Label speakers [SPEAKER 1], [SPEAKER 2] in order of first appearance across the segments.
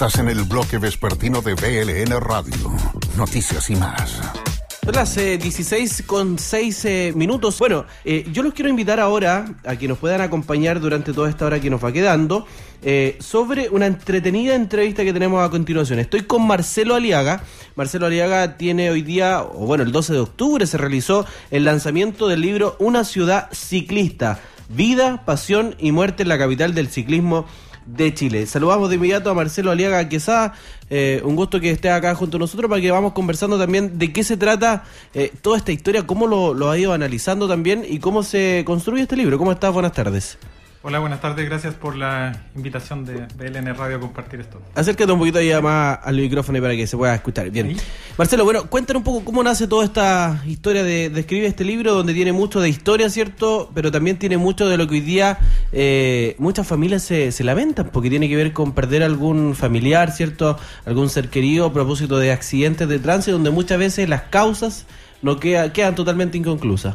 [SPEAKER 1] Estás en el bloque vespertino de BLN Radio. Noticias y más.
[SPEAKER 2] Son las 16:06 Bueno, yo los quiero invitar ahora a que nos puedan acompañar durante toda esta hora que nos va quedando sobre una entretenida entrevista que tenemos a continuación. Estoy con Marcelo Aliaga. Marcelo Aliaga tiene hoy día, o bueno, el 12 de octubre se realizó el lanzamiento del libro Una ciudad ciclista, vida, pasión y muerte en la capital del ciclismo de Chile. Saludamos de inmediato a Marcelo Aliaga Quesada. Un gusto que esté acá junto a nosotros para que vamos conversando también de qué se trata toda esta historia, cómo lo ha ido analizando también y cómo se construye este libro. ¿Cómo estás? Buenas tardes.
[SPEAKER 3] Hola, buenas tardes. Gracias por la invitación de BLN Radio a compartir esto.
[SPEAKER 2] Acércate un poquito ya más al micrófono para que se pueda escuchar bien. ¿Sí? Marcelo, bueno, cuéntanos un poco cómo nace toda esta historia de escribir este libro, donde tiene mucho de historia, ¿cierto? Pero también tiene mucho de lo que hoy día muchas familias se lamentan, porque tiene que ver con perder algún familiar, ¿cierto? Algún ser querido a propósito de accidentes de tránsito, donde muchas veces las causas no quedan totalmente inconclusas.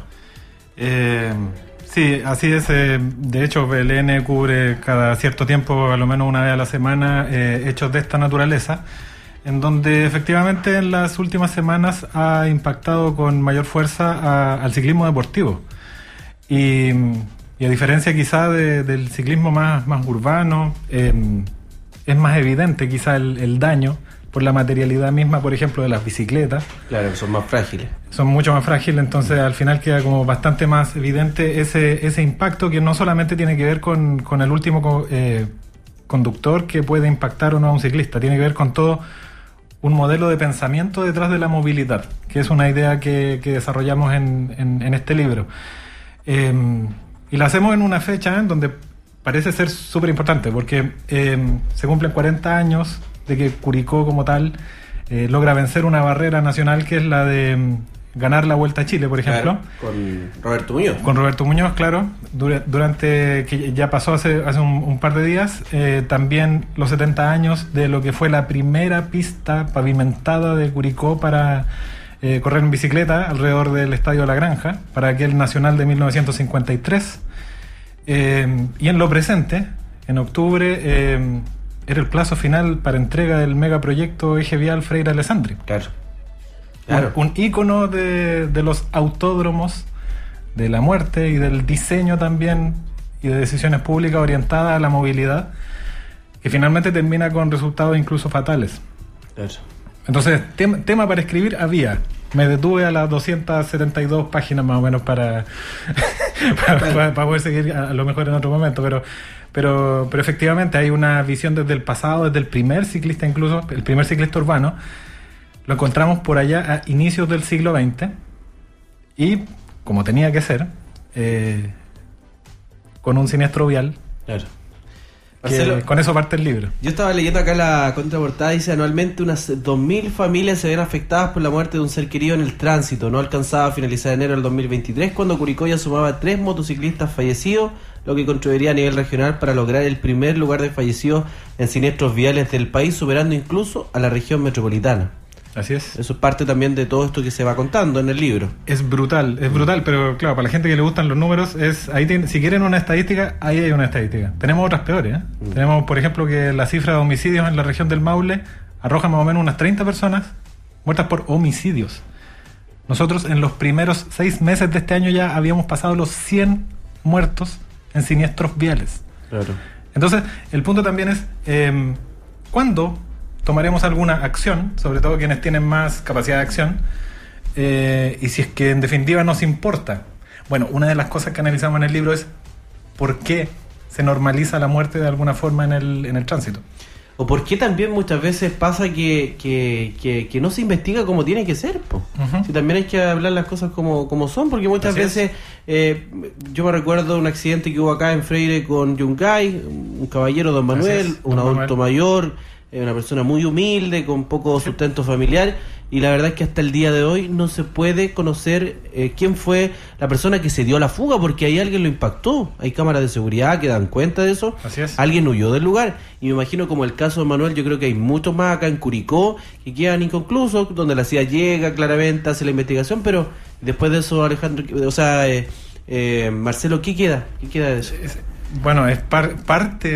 [SPEAKER 3] Sí, así es. De hecho, BLN cubre cada cierto tiempo, a lo menos una vez a la semana, hechos de esta naturaleza, en donde efectivamente en las últimas semanas ha impactado con mayor fuerza al ciclismo deportivo. Y a diferencia quizá del ciclismo más urbano, es más evidente quizá el daño por la materialidad misma, por ejemplo, de las bicicletas.
[SPEAKER 2] Claro, son más frágiles.
[SPEAKER 3] Son mucho más frágiles, entonces al final queda como bastante más evidente ese impacto, que no solamente tiene que ver con el último conductor que puede impactar o no a un ciclista, tiene que ver con todo un modelo de pensamiento detrás de la movilidad, que es una idea que desarrollamos en este libro. Y la hacemos en una fecha en donde parece ser súper importante, porque se cumplen 40 años de que Curicó como tal logra vencer una barrera nacional, que es la de ganar la Vuelta a Chile, por ejemplo.
[SPEAKER 2] Claro, con Roberto Muñoz.
[SPEAKER 3] Con Roberto Muñoz, claro. Durante, que ya pasó hace un par de días, también los 70 años de lo que fue la primera pista pavimentada de Curicó para correr en bicicleta alrededor del Estadio La Granja, para aquel nacional de 1953. Y en lo presente, en octubre, era el plazo final para entrega del megaproyecto Eje Vial Freire Alessandri.
[SPEAKER 2] Claro.
[SPEAKER 3] Un ícono de los autódromos, de la muerte y del diseño también, y de decisiones públicas orientadas a la movilidad, que finalmente termina con resultados incluso fatales.
[SPEAKER 2] Claro.
[SPEAKER 3] Entonces, tema para escribir había. Me detuve a las 272 páginas más o menos para poder seguir a lo mejor en otro momento, pero efectivamente hay una visión desde el pasado, desde el primer ciclista, incluso el primer ciclista urbano. Lo encontramos por allá a inicios del siglo XX y, como tenía que ser, con un siniestro vial.
[SPEAKER 2] Claro. Marcelo,
[SPEAKER 3] con eso parte el libro.
[SPEAKER 2] Yo estaba leyendo acá la contraportada, dice: anualmente unas 2.000 familias se ven afectadas por la muerte de un ser querido en el tránsito. No alcanzaba a finalizar enero del 2023, cuando Curicó ya sumaba 3 motociclistas fallecidos, lo que contribuiría a nivel regional para lograr el primer lugar de fallecidos en siniestros viales del país, superando incluso a la región metropolitana.
[SPEAKER 3] Así es.
[SPEAKER 2] Eso es parte también de todo esto que se va contando en el libro.
[SPEAKER 3] Es brutal, pero claro, para la gente que le gustan los números, si quieren una estadística, ahí hay una estadística. Tenemos otras peores, ¿eh? Tenemos, por ejemplo, que la cifra de homicidios en la región del Maule arroja más o menos unas 30 personas muertas por homicidios. Nosotros en los primeros 6 meses de este año ya habíamos pasado los 100 muertos en siniestros viales.
[SPEAKER 2] Claro.
[SPEAKER 3] Entonces, el punto también es, ¿cuándo tomaremos alguna acción, sobre todo quienes tienen más capacidad de acción, y si es que en definitiva nos importa? Bueno, una de las cosas que analizamos en el libro es por qué se normaliza la muerte de alguna forma en el tránsito.
[SPEAKER 2] O por qué también muchas veces pasa que no se investiga como tiene que ser, po. Uh-huh. Si también hay que hablar las cosas como son, porque muchas veces yo me recuerdo un accidente que hubo acá en Freire con Yungay, un caballero, don Manuel, un adulto mayor, una persona muy humilde, con poco sustento familiar, y la verdad es que hasta el día de hoy no se puede conocer quién fue la persona que se dio a la fuga, porque ahí alguien lo impactó. Hay cámaras de seguridad que dan cuenta de eso.
[SPEAKER 3] Así es.
[SPEAKER 2] Alguien huyó del lugar, y me imagino, como el caso de Manuel, yo creo que hay muchos más acá en Curicó que quedan inconclusos, donde la CIA llega claramente, hace la investigación, pero después de eso, Alejandro, Marcelo, ¿qué queda? ¿Qué queda de eso?
[SPEAKER 3] Bueno, es parte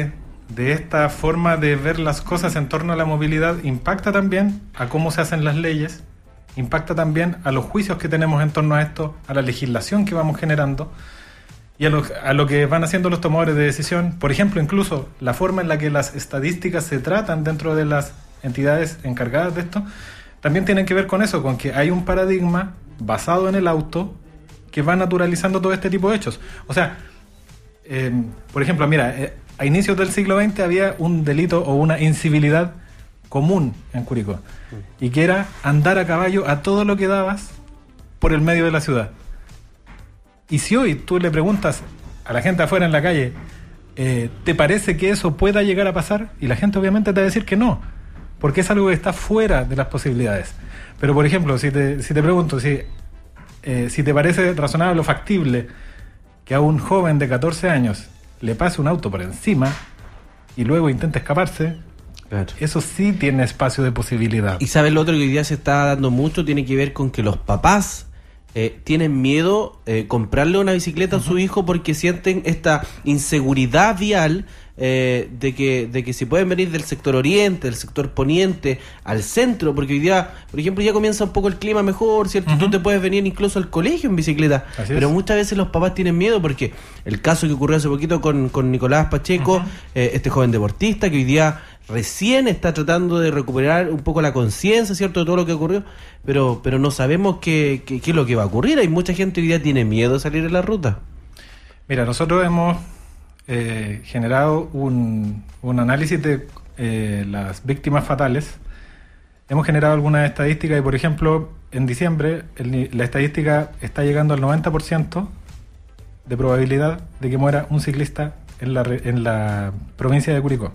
[SPEAKER 3] de esta forma de ver las cosas en torno a la movilidad impacta también a cómo se hacen las leyes, impacta también a los juicios que tenemos en torno a esto, a la legislación que vamos generando y a lo que van haciendo los tomadores de decisión. Por ejemplo, incluso la forma en la que las estadísticas se tratan dentro de las entidades encargadas de esto, también tienen que ver con eso, con que hay un paradigma basado en el auto que va naturalizando todo este tipo de hechos. O sea, por ejemplo, mira, a inicios del siglo XX había un delito o una incivilidad común en Curicó, y que era andar a caballo a todo lo que dabas por el medio de la ciudad. Y si hoy tú le preguntas a la gente afuera en la calle, ¿te parece que eso pueda llegar a pasar? Y la gente obviamente te va a decir que no, porque es algo que está fuera de las posibilidades. Pero por ejemplo, si te pregunto si te parece razonable o factible que a un joven de 14 años le pase un auto por encima y luego intente escaparse, claro, eso sí tiene espacio de posibilidad.
[SPEAKER 2] Y sabes, lo otro que hoy día se está dando mucho tiene que ver con que los papás tienen miedo comprarle una bicicleta a su hijo porque sienten esta inseguridad vial de que si pueden venir del sector oriente, del sector poniente al centro, porque hoy día, por ejemplo, ya comienza un poco el clima mejor, ¿cierto? Tú te puedes venir incluso al colegio en bicicleta. Pero muchas veces los papás tienen miedo porque el caso que ocurrió hace poquito con Nicolás Pacheco, este joven deportista que hoy día recién está tratando de recuperar un poco la conciencia, ¿cierto?, de todo lo que ocurrió, pero no sabemos qué es lo que va a ocurrir. Hay mucha gente que hoy día tiene miedo de salir en la ruta.
[SPEAKER 3] Mira, nosotros hemos generado un análisis de las víctimas fatales. Hemos generado algunas estadísticas y, por ejemplo, en diciembre la estadística está llegando al 90% de probabilidad de que muera un ciclista en la provincia de Curicó.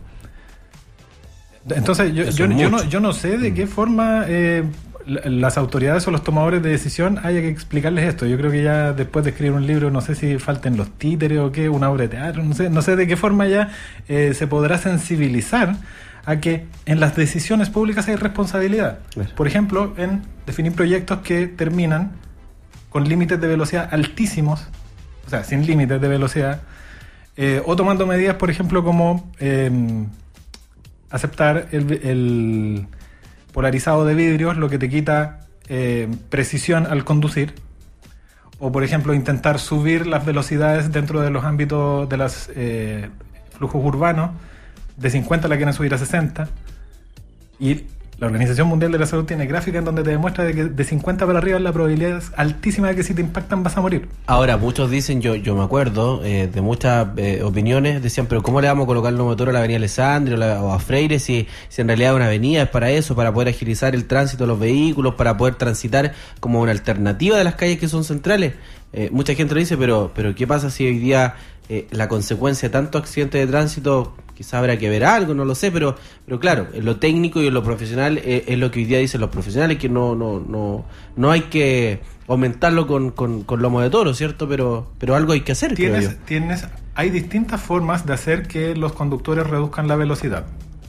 [SPEAKER 3] Entonces yo no sé de qué forma las autoridades o los tomadores de decisión haya que explicarles esto. Yo creo que ya después de escribir un libro, no sé si falten los títeres o qué, una obra de teatro, no sé de qué forma ya se podrá sensibilizar a que en las decisiones públicas hay responsabilidad. Claro. Por ejemplo, en definir proyectos que terminan con límites de velocidad altísimos, o sea, sin límites de velocidad, o tomando medidas, por ejemplo, como aceptar el polarizado de vidrios, lo que te quita precisión al conducir, o por ejemplo intentar subir las velocidades dentro de los ámbitos de los flujos urbanos, de 50 la quieren subir a 60, y la Organización Mundial de la Salud tiene gráfica en donde te demuestra de que de 50 para arriba la probabilidad es altísima de que si te impactan vas a morir.
[SPEAKER 2] Ahora, muchos dicen, yo me acuerdo de muchas opiniones, decían, pero ¿cómo le vamos a colocar los motores a la avenida Alessandri o a Freire si en realidad una avenida es para eso, para poder agilizar el tránsito de los vehículos, para poder transitar como una alternativa de las calles que son centrales? Mucha gente lo dice, pero ¿qué pasa si hoy día la consecuencia de tantos accidentes de tránsito, quizá habrá que ver algo, no lo sé, pero claro, en lo técnico y en lo profesional es lo que hoy día dicen los profesionales, que no hay que aumentarlo con lomo de toro, ¿cierto? Pero algo hay que hacer, creo yo.
[SPEAKER 3] Hay distintas formas de hacer que los conductores reduzcan la velocidad,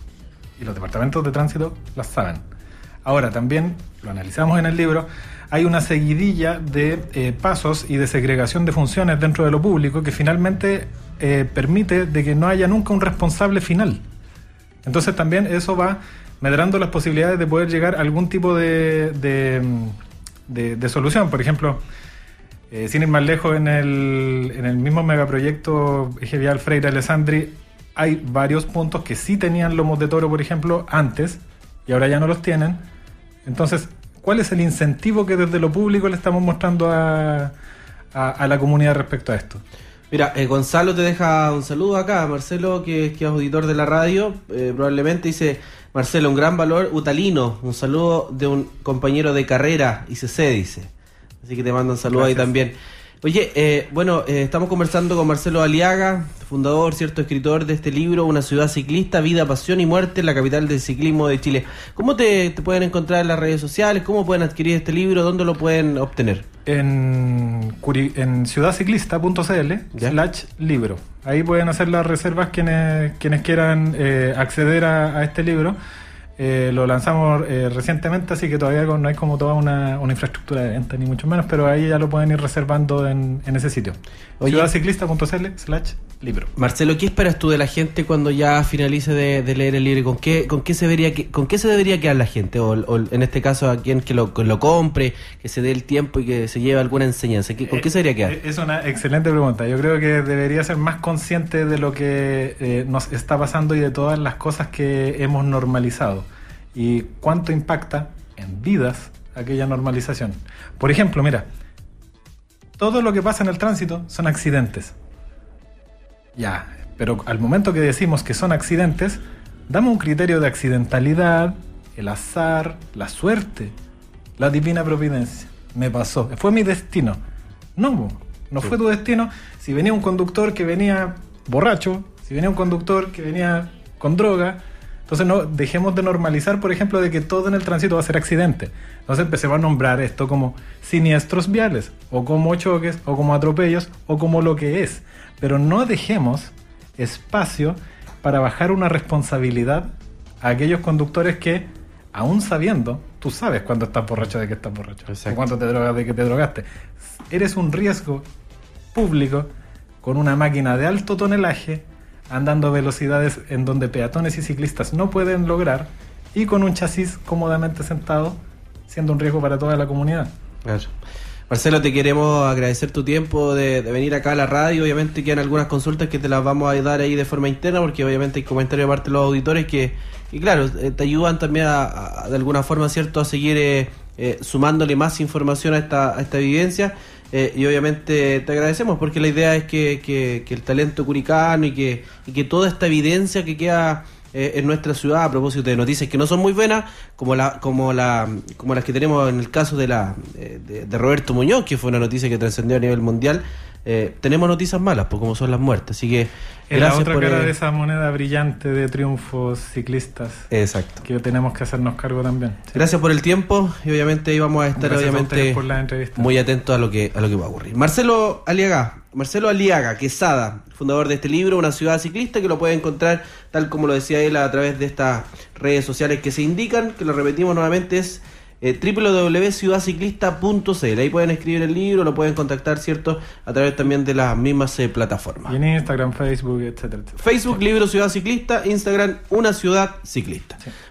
[SPEAKER 3] y los departamentos de tránsito las saben. Ahora, también, lo analizamos en el libro, hay una seguidilla de pasos y de segregación de funciones dentro de lo público que finalmente permite de que no haya nunca un responsable final. Entonces también eso va medrando las posibilidades de poder llegar a algún tipo de solución. Por ejemplo, sin ir más lejos, en el mismo megaproyecto Eje Vial Freire Alessandri hay varios puntos que sí tenían lomos de toro, por ejemplo, antes, y ahora ya no los tienen. Entonces, ¿cuál es el incentivo que desde lo público le estamos mostrando a la comunidad respecto a esto?
[SPEAKER 2] Mira, Gonzalo te deja un saludo acá, Marcelo, que es auditor de la radio, probablemente dice, Marcelo, un gran valor utalino, un saludo de un compañero de carrera, ICC, dice. Así que te mando un saludo. Gracias. Ahí también. Oye, estamos conversando con Marcelo Aliaga, fundador, cierto, escritor de este libro, Una ciudad ciclista, vida, pasión y muerte en la capital del ciclismo de Chile. ¿Cómo te pueden encontrar en las redes sociales? ¿Cómo pueden adquirir este libro? ¿Dónde lo pueden obtener?
[SPEAKER 3] En ciudadciclista.cl/libro. Ahí pueden hacer las reservas quienes quieran acceder a este libro. Lo lanzamos recientemente, así que todavía no hay como toda una infraestructura de venta, ni mucho menos, pero ahí ya lo pueden ir reservando en ese sitio. Ciudadciclista.cl/ libro.
[SPEAKER 2] Marcelo, ¿qué esperas tú de la gente cuando ya finalice de leer el libro? ¿Con qué se debería quedar la gente? O en este caso, a quien que lo compre, que se dé el tiempo y que se lleve alguna enseñanza. ¿Con qué se debería quedar?
[SPEAKER 3] Es una excelente pregunta. Yo creo que debería ser más consciente de lo que nos está pasando y de todas las cosas que hemos normalizado. Y cuánto impacta en vidas aquella normalización. Por ejemplo, mira, todo lo que pasa en el tránsito son accidentes. Ya, pero al momento que decimos que son accidentes, damos un criterio de accidentalidad, el azar, la suerte, la divina providencia. Me pasó, fue mi destino. No fue tu destino. Si venía un conductor que venía borracho, si venía un conductor que venía con droga, entonces no dejemos de normalizar, por ejemplo, de que todo en el tránsito va a ser accidente. Entonces empecemos a nombrar esto como siniestros viales, o como choques, o como atropellos, o como lo que es. Pero no dejemos espacio para bajar una responsabilidad a aquellos conductores que, aún sabiendo, tú sabes cuando estás borracho de que estás borracho, o cuando te drogas de que te drogaste. Eres un riesgo público con una máquina de alto tonelaje, andando a velocidades en donde peatones y ciclistas no pueden lograr, y con un chasis cómodamente sentado, siendo un riesgo para toda la comunidad.
[SPEAKER 2] Claro. Marcelo, te queremos agradecer tu tiempo de venir acá a la radio. Obviamente quedan algunas consultas que te las vamos a dar ahí de forma interna, porque obviamente hay comentarios de parte de los auditores que claro, te ayudan también de alguna forma, ¿cierto?, a seguir sumándole más información a esta evidencia. Y obviamente te agradecemos, porque la idea es que el talento curicano y que toda esta evidencia que queda en nuestra ciudad, a propósito de noticias que no son muy buenas, como las que tenemos en el caso de Roberto Muñoz, que fue una noticia que trascendió a nivel mundial. Tenemos noticias malas, pues, como son las muertes. Así que
[SPEAKER 3] es la otra cara de esa moneda brillante de triunfos ciclistas.
[SPEAKER 2] Exacto.
[SPEAKER 3] Que tenemos que hacernos cargo también. Sí.
[SPEAKER 2] Gracias por el tiempo, y obviamente íbamos a estar muy atentos a lo que va a ocurrir. Marcelo Aliaga Quesada, fundador de este libro, Una ciudad ciclista, que lo puede encontrar, tal como lo decía él, a través de estas redes sociales que se indican, que lo repetimos nuevamente, es www.ciudadciclista.cl. Ahí pueden escribir el libro, lo pueden contactar, ¿cierto?, a través también de las mismas plataformas.
[SPEAKER 3] Y en Instagram, Facebook, etcétera.
[SPEAKER 2] Facebook, Libro Ciudad Ciclista; Instagram, Una Ciudad Ciclista. Sí.